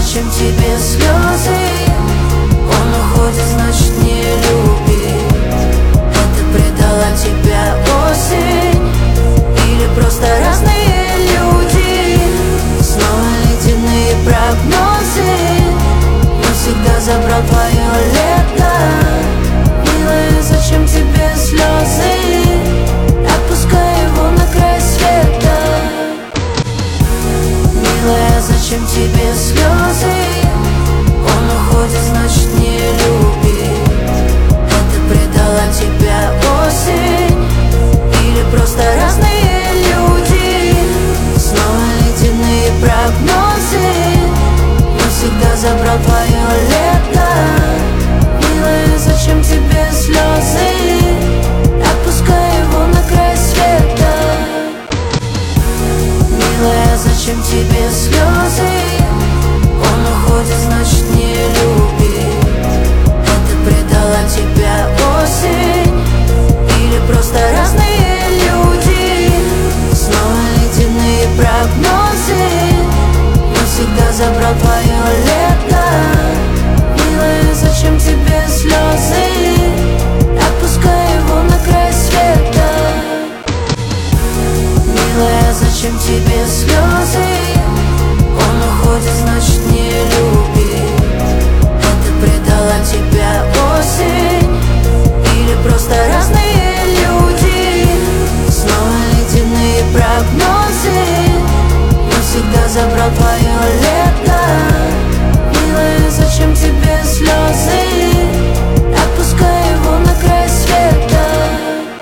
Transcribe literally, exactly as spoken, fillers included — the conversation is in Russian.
зачем тебе слезы? Он уходит, значит не любит. Это предала тебя осень или просто разные люди? Снова ледяные прогнозы, навсегда забрал твое лето. Милая, зачем тебе слезы? Отпускай его на край света. Милая, зачем тебе слезы? Он уходит, значит не любит. Это предала тебя осень или просто разные люди? Снова ледяные прогнозы, навсегда забрал твое лето. Милая, зачем тебе слезы? Отпускай его на край света. Милая, зачем тебе слезы? Он уходит, значит не любит. Это предала тебя осень или просто разные люди? Снова ледяные прогнозы, навсегда забрал твое лето. Милая, зачем тебе слезы? Отпускай его на край света. Милая, зачем тебе слезы? Он уходит, значит не любит. Это предала тебя осень или просто разные люди? Снова ледяные прогнозы, навсегда забрал твое